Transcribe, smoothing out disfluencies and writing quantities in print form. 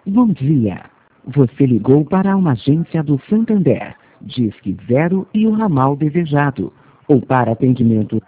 Bom dia. Você ligou para uma agência do Santander, Disque Zero e o ramal desejado, ou para atendimento.